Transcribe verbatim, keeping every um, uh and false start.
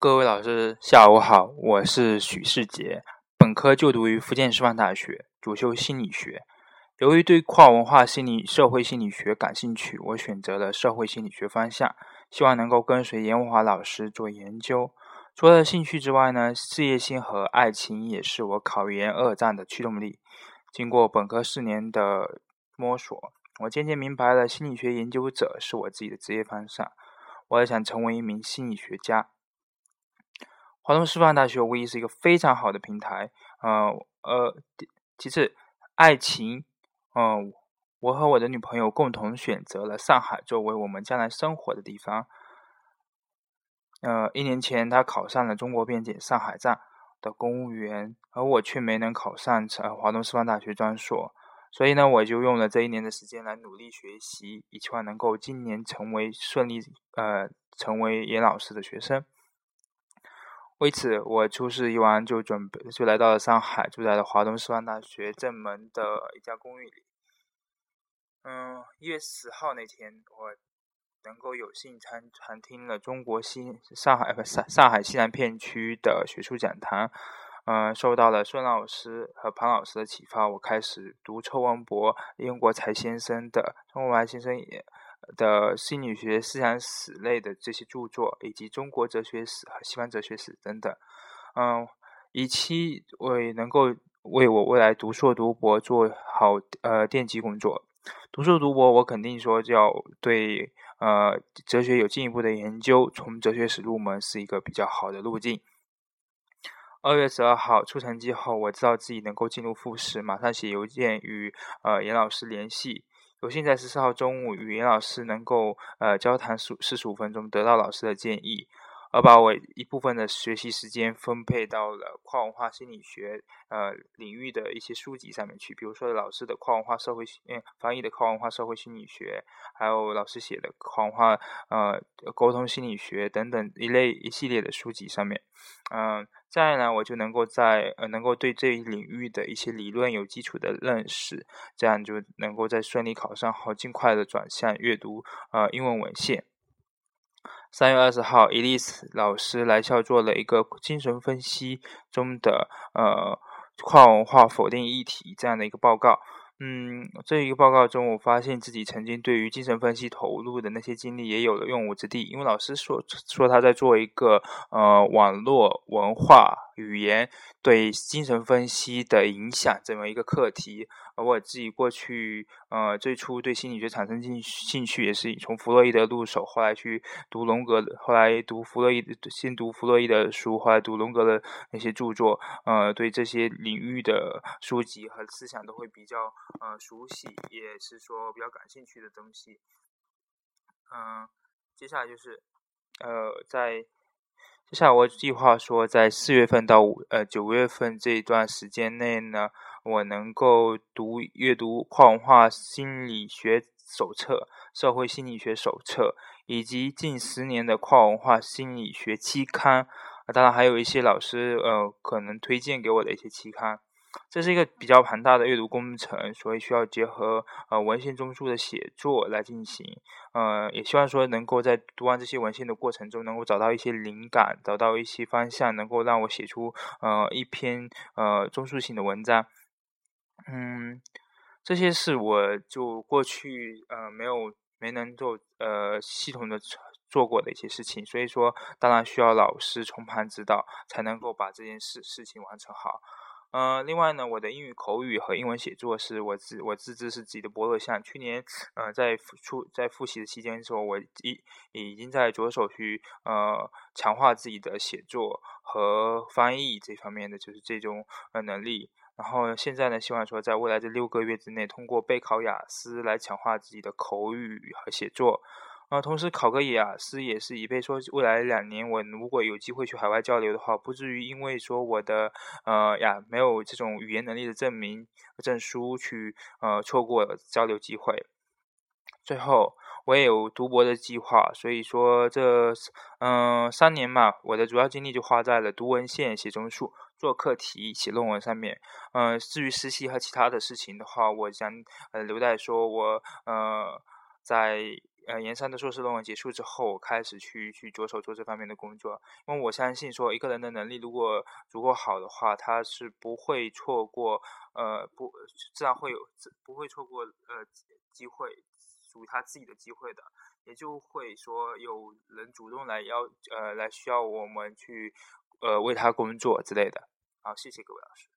各位老师，下午好，我是许世杰，本科就读于福建师范大学，主修心理学。由于对跨文化心理、社会心理学感兴趣，我选择了社会心理学方向，希望能够跟随严文华老师做研究。除了兴趣之外呢，事业心和爱情也是我考研二战的驱动力。经过本科四年的摸索，我渐渐明白了心理学研究者是我自己的职业方向，我也想成为一名心理学家。华东师范大学无疑是一个非常好的平台。呃呃，其次，爱情，呃，我和我的女朋友共同选择了上海作为我们将来生活的地方。呃，一年前，她考上了中国边检上海站的公务员，而我却没能考上呃华东师范大学专所。所以呢，我就用了这一年的时间来努力学习，以期望能够今年成为顺利呃成为严老师的学生。为此，我初试一完就准备就来到了上海，住在了华东师范大学正门的一家公寓里。嗯，一月十号那天，我能够有幸参参听了中国西上海不上上海西南片区的学术讲坛。嗯，受到了孙老师和庞老师的启发，我开始读周文博、殷国才先生的周文博先生也。的心理学思想史类的这些著作，以及中国哲学史和西方哲学史等等，嗯，以期为能够为我未来读硕读博做好呃奠基工作。读硕读博，我肯定说就要对呃哲学有进一步的研究，从哲学史入门是一个比较好的路径。二月十二号出成绩后，我知道自己能够进入复试，马上写邮件与呃严老师联系。有幸在十四号中午与严老师能够呃交谈四十五分钟，得到老师的建议，而把我一部分的学习时间分配到了跨文化心理学呃领域的一些书籍上面去，比如说老师的跨文化社会嗯翻译的跨文化社会心理学，还有老师写的跨文化呃沟通心理学等等一类一系列的书籍上面。嗯、呃，这样呢，我就能够在呃能够对这一领域的一些理论有基础的认识，这样就能够在顺利考上后尽快的转向阅读呃英文文献。三月二十号，伊丽丝老师来校做了一个精神分析中的呃跨文化否定议题这样的一个报告。嗯，这一个报告中，我发现自己曾经对于精神分析投入的那些经历也有了用武之地。因为老师说说他在做一个呃网络文化语言对精神分析的影响这么一个课题。而我自己过去呃最初对心理学产生兴兴趣，也是从弗洛伊德入手，后来去读荣格，后来读弗洛伊德，先读弗洛伊德的书，后来读荣格的那些著作，呃，对这些领域的书籍和思想都会比较呃熟悉，也是说比较感兴趣的东西。嗯、呃，接下来就是呃在。接下来我计划说，在四月份到五呃九月份这一段时间内呢，我能够读阅读跨文化心理学手册、社会心理学手册，以及近十年的跨文化心理学期刊。当然还有一些老师呃可能推荐给我的一些期刊。这是一个比较庞大的阅读工程，所以需要结合呃文献中枢的写作来进行。呃，也希望说能够在读完这些文献的过程中，能够找到一些灵感，找到一些方向，能够让我写出呃一篇呃综述性的文章。嗯，这些是我就过去呃没有没能够呃系统的做过的一些事情，所以说当然需要老师从旁指导，才能够把这件事事情完成好。呃，另外呢，我的英语口语和英文写作是我自我自知是自己的薄弱项。去年呃在出在复习的期间的时候，我已已经在着手去呃强化自己的写作和翻译这方面的就是这种呃能力。然后现在呢，希望说在未来这六个月之内，通过备考雅思来强化自己的口语和写作。呃，同时考个雅思也是以备说未来两年我如果有机会去海外交流的话，不至于因为说我的呃呀没有这种语言能力的证明证书去呃错过交流机会。最后，我也有读博的计划，所以说这嗯、呃、三年嘛，我的主要精力就花在了读文献、写综述、做课题、写论文上面。嗯、呃，至于实习和其他的事情的话，我将呃留待说我呃在呃研三的硕士论文结束之后，开始去去着手做这方面的工作。因为我相信说，一个人的能力如果足够好的话，他是不会错过呃不自然会有不会错过呃机会，属于他自己的机会的，也就会说有人主动来要呃来需要我们去呃为他工作之类的。好，谢谢各位老师。